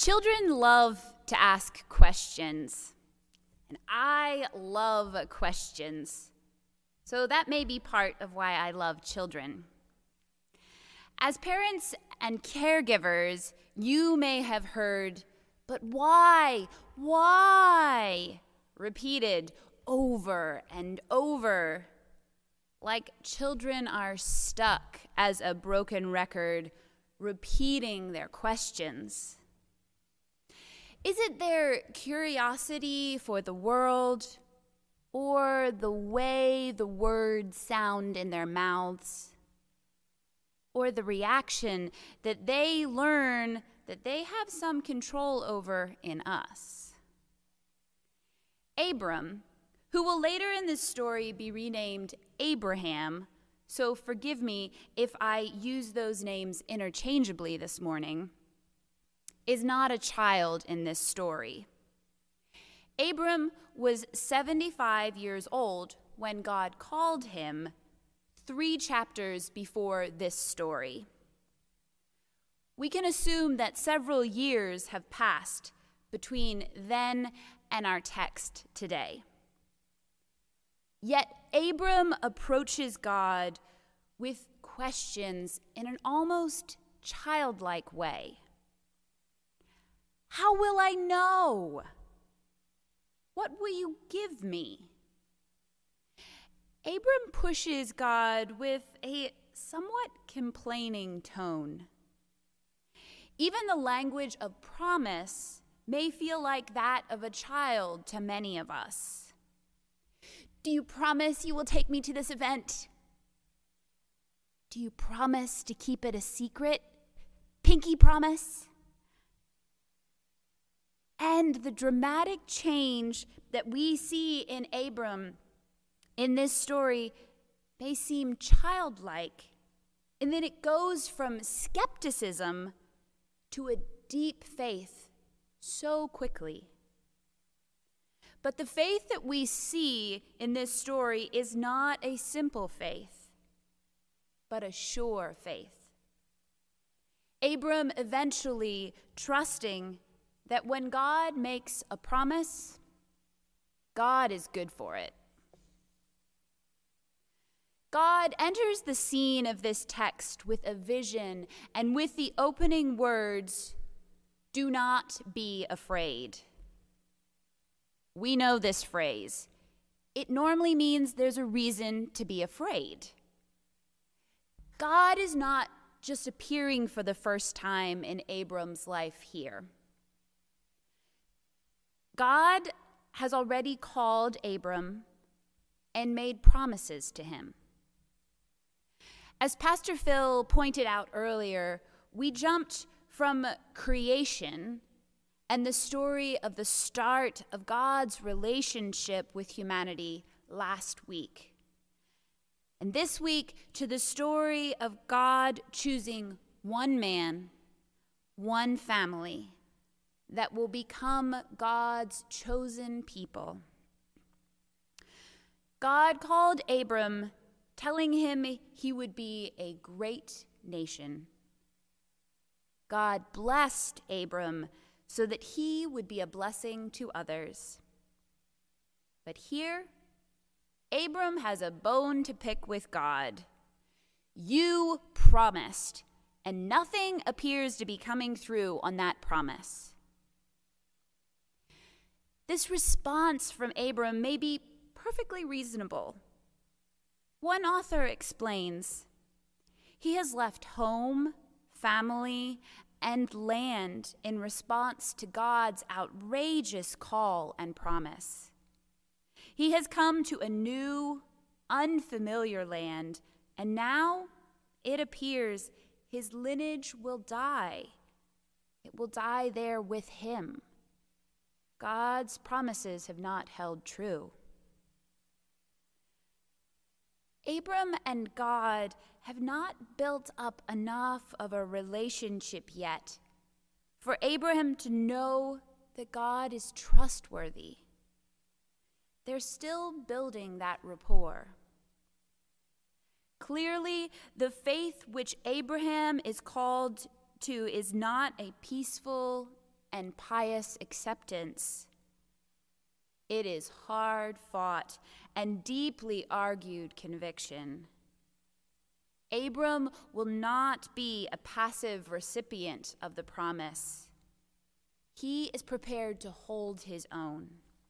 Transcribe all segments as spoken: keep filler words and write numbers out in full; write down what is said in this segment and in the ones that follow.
Children love to ask questions, and I love questions. So that may be part of why I love children. As parents and caregivers, you may have heard, "But why? Why?" repeated over and over, like children are stuck as a broken record, repeating their questions. Is it their curiosity for the world, or the way the words sound in their mouths, or the reaction that they learn that they have some control over in us? Abram, who will later in this story be renamed Abraham, so forgive me if I use those names interchangeably this morning, is not a child in this story. Abram was seventy-five years old when God called him three chapters before this story. We can assume that several years have passed between then and our text today. Yet Abram approaches God with questions in an almost childlike way. How will I know? What will you give me? Abram pushes God with a somewhat complaining tone. Even the language of promise may feel like that of a child to many of us. Do you promise you will take me to this event? Do you promise to keep it a secret? Pinky promise? And the dramatic change that we see in Abram in this story may seem childlike, in that it goes from skepticism to a deep faith so quickly. But the faith that we see in this story is not a simple faith, but a sure faith. Abram eventually trusting that when God makes a promise, God is good for it. God enters the scene of this text with a vision and with the opening words, "Do not be afraid." We know this phrase. It normally means there's a reason to be afraid. God is not just appearing for the first time in Abram's life here. God has already called Abram and made promises to him. As Pastor Phil pointed out earlier, we jumped from creation and the story of the start of God's relationship with humanity last week. And this week to the story of God choosing one man, one family, that will become God's chosen people. God called Abram, telling him he would be a great nation. God blessed Abram so that he would be a blessing to others. But here, Abram has a bone to pick with God. You promised, and nothing appears to be coming through on that promise. This response from Abram may be perfectly reasonable. One author explains, he has left home, family, and land in response to God's outrageous call and promise. He has come to a new, unfamiliar land, and now it appears his lineage will die. It will die there with him. God's promises have not held true. Abram and God have not built up enough of a relationship yet for Abraham to know that God is trustworthy. They're still building that rapport. Clearly, the faith which Abraham is called to is not a peaceful, and pious acceptance. It is hard-fought and deeply argued conviction. Abram will not be a passive recipient of the promise. He is prepared to hold his own.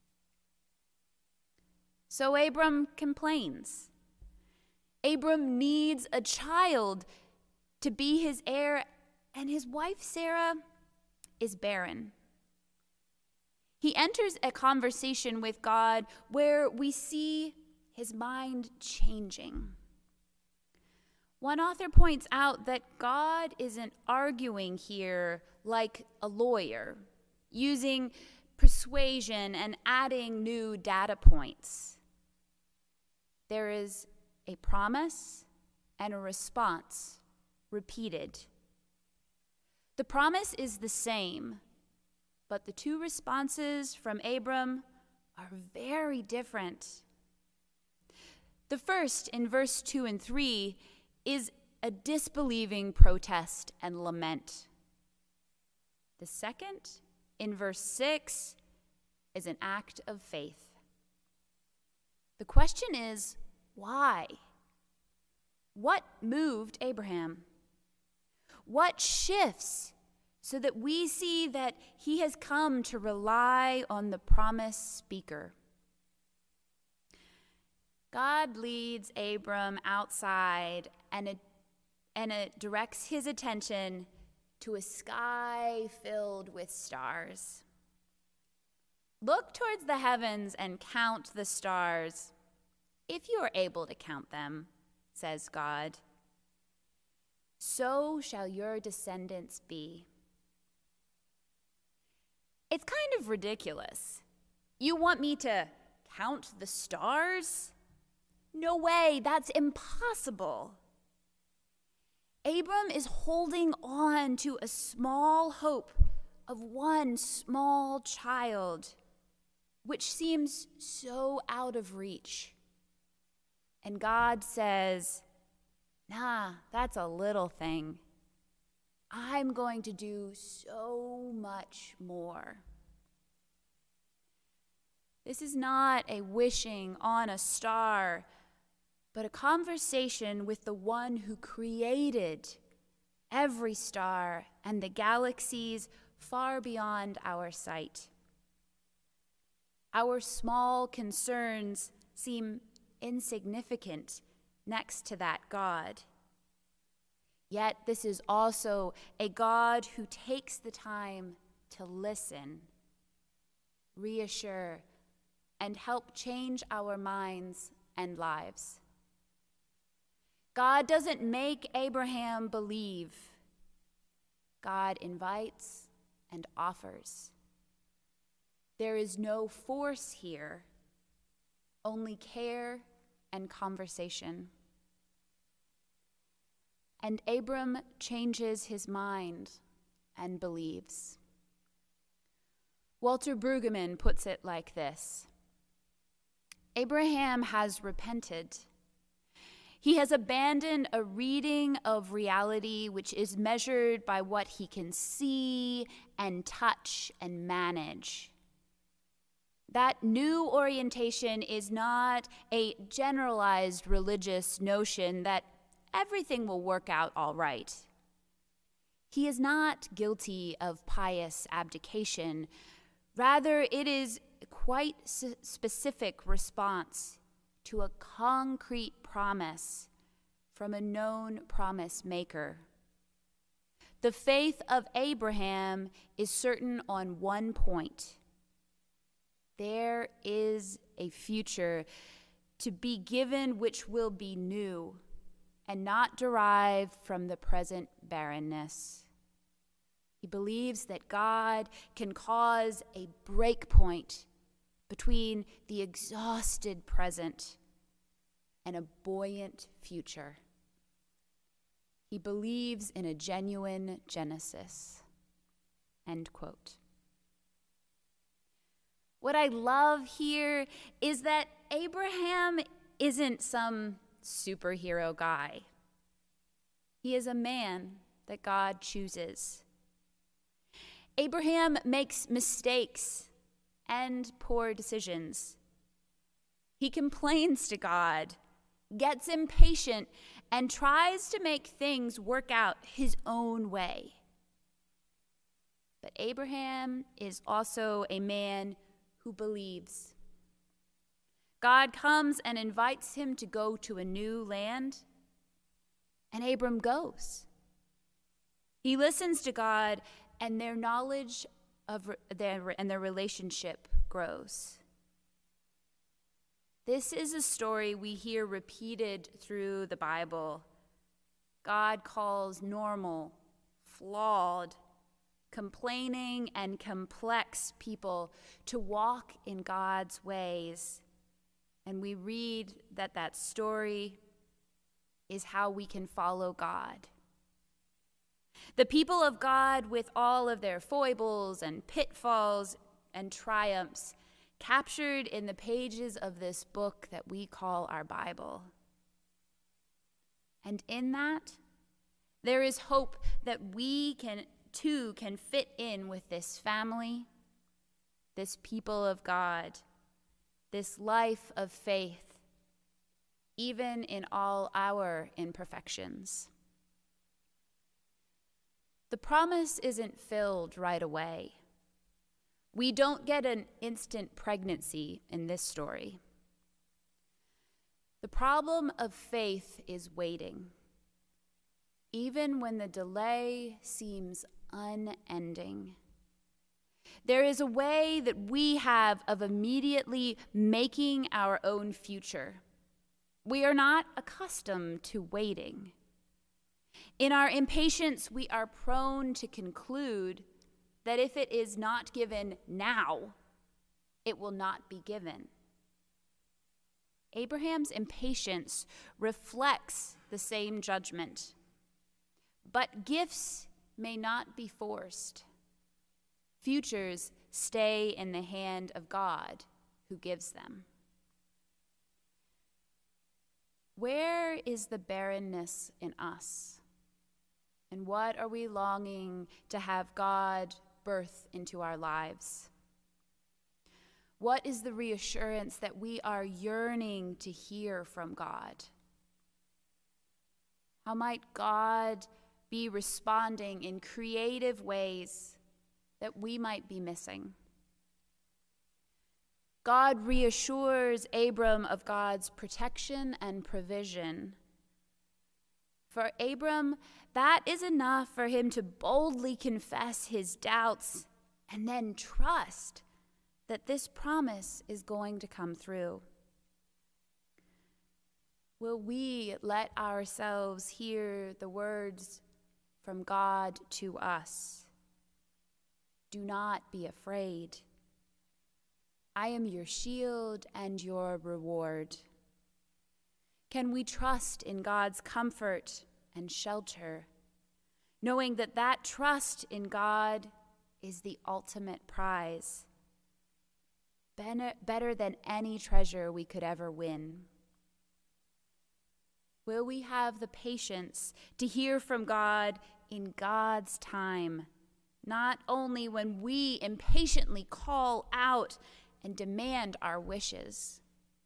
So Abram complains. Abram needs a child to be his heir, and his wife Sarah is barren. He enters a conversation with God where we see his mind changing. One author points out that God isn't arguing here like a lawyer, using persuasion and adding new data points. There is a promise and a response repeated. The promise is the same, but the two responses from Abram are very different. The first, in verse two and three, is a disbelieving protest and lament. The second, in verse six, is an act of faith. The question is, why? What moved Abraham? What shifts so that we see that he has come to rely on the promise speaker? God leads Abram outside and it, and it directs his attention to a sky filled with stars. Look towards the heavens and count the stars, if you are able to count them, says God. So shall your descendants be. It's kind of ridiculous. You want me to count the stars? No way, that's impossible. Abram is holding on to a small hope of one small child, which seems so out of reach. And God says, nah, that's a little thing. I'm going to do so much more. This is not a wishing on a star, but a conversation with the one who created every star and the galaxies far beyond our sight. Our small concerns seem insignificant next to that God. Yet this is also a God who takes the time to listen, reassure, and help change our minds and lives. God doesn't make Abraham believe. God invites and offers. There is no force here, only care and conversation. And Abram changes his mind and believes. Walter Brueggemann puts it like this: Abraham has repented. He has abandoned a reading of reality which is measured by what he can see and touch and manage. That new orientation is not a generalized religious notion that everything will work out all right. He is not guilty of pious abdication. Rather, it is a quite specific response to a concrete promise from a known promise maker. The faith of Abraham is certain on one point. There is a future to be given which will be new and not derived from the present barrenness. He believes that God can cause a break point between the exhausted present and a buoyant future. He believes in a genuine Genesis. End quote. What I love here is that Abraham isn't some superhero guy. He is a man that God chooses. Abraham makes mistakes and poor decisions. He complains to God, gets impatient, and tries to make things work out his own way. But Abraham is also a man who believes. God comes and invites him to go to a new land, and Abram goes. He listens to God, and their knowledge of their and their relationship grows. This is a story we hear repeated through the Bible. God calls normal, flawed, complaining, and complex people to walk in God's ways. And we read that that story is how we can follow God. The people of God, with all of their foibles and pitfalls and triumphs, captured in the pages of this book that we call our Bible. And in that, there is hope that we can too can fit in with this family, this people of God, this life of faith, even in all our imperfections. The promise isn't filled right away. We don't get an instant pregnancy in this story. The problem of faith is waiting, even when the delay seems unending. There is a way that we have of immediately making our own future. We are not accustomed to waiting. In our impatience, we are prone to conclude that if it is not given now, it will not be given. Abraham's impatience reflects the same judgment. But gifts may not be forced. Futures stay in the hand of God who gives them. Where is the barrenness in us? And what are we longing to have God birth into our lives? What is the reassurance that we are yearning to hear from God? How might God be responding in creative ways that we might be missing? God reassures Abram of God's protection and provision. For Abram, that is enough for him to boldly confess his doubts and then trust that this promise is going to come through. Will we let ourselves hear the words from God to us? Do not be afraid. I am your shield and your reward. Can we trust in God's comfort and shelter, knowing that that trust in God is the ultimate prize, better than any treasure we could ever win? Will we have the patience to hear from God in God's time, not only when we impatiently call out and demand our wishes?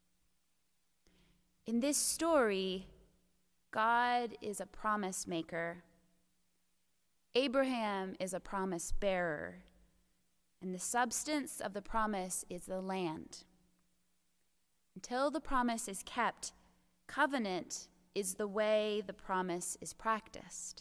In this story, God is a promise maker. Abraham is a promise bearer, and the substance of the promise is the land. Until the promise is kept, covenant is the way the promise is practiced.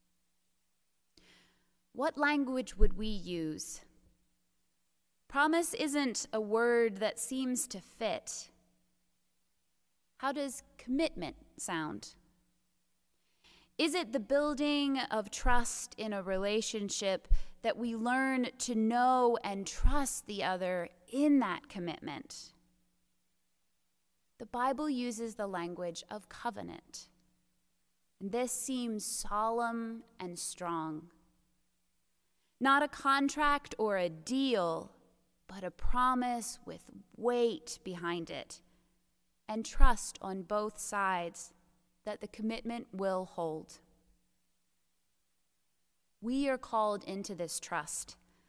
What language would we use? Promise isn't a word that seems to fit. How does commitment sound? Is it the building of trust in a relationship that we learn to know and trust the other in that commitment? The Bible uses the language of covenant, and this seems solemn and strong. Not a contract or a deal, but a promise with weight behind it, and trust on both sides that the commitment will hold. We are called into this trust,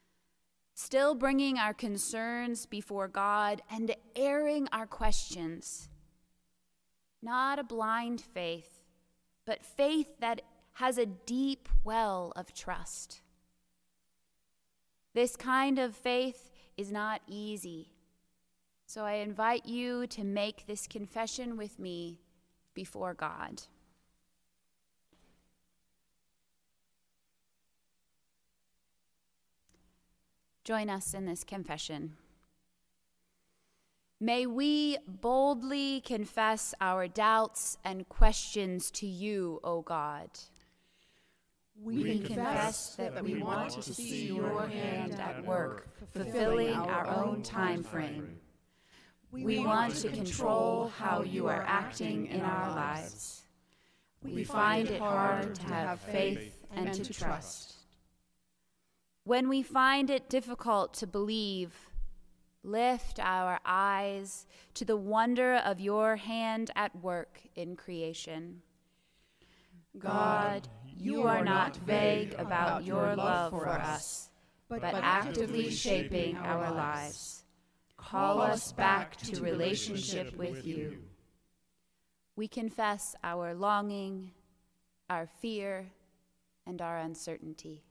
still bringing our concerns before God and airing our questions. Not a blind faith, but faith that has a deep well of trust. This kind of faith is not easy, so I invite you to make this confession with me before God. Join us in this confession. May we boldly confess our doubts and questions to you, O God. We, we confess that, that we want to see your hand at work, fulfilling our own time frame. We want to control how you are acting in our lives. We find it hard to have faith and to trust. When we find it difficult to believe, lift our eyes to the wonder of your hand at work in creation. God, you are not vague about your love for us, but actively shaping our lives. Call us back to relationship with you. We confess our longing, our fear, and our uncertainty.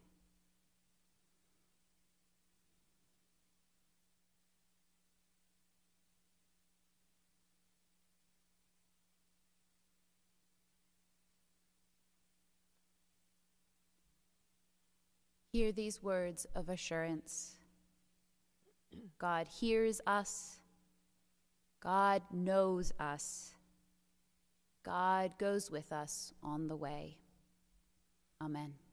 Hear these words of assurance. God hears us. God knows us. God goes with us on the way. Amen.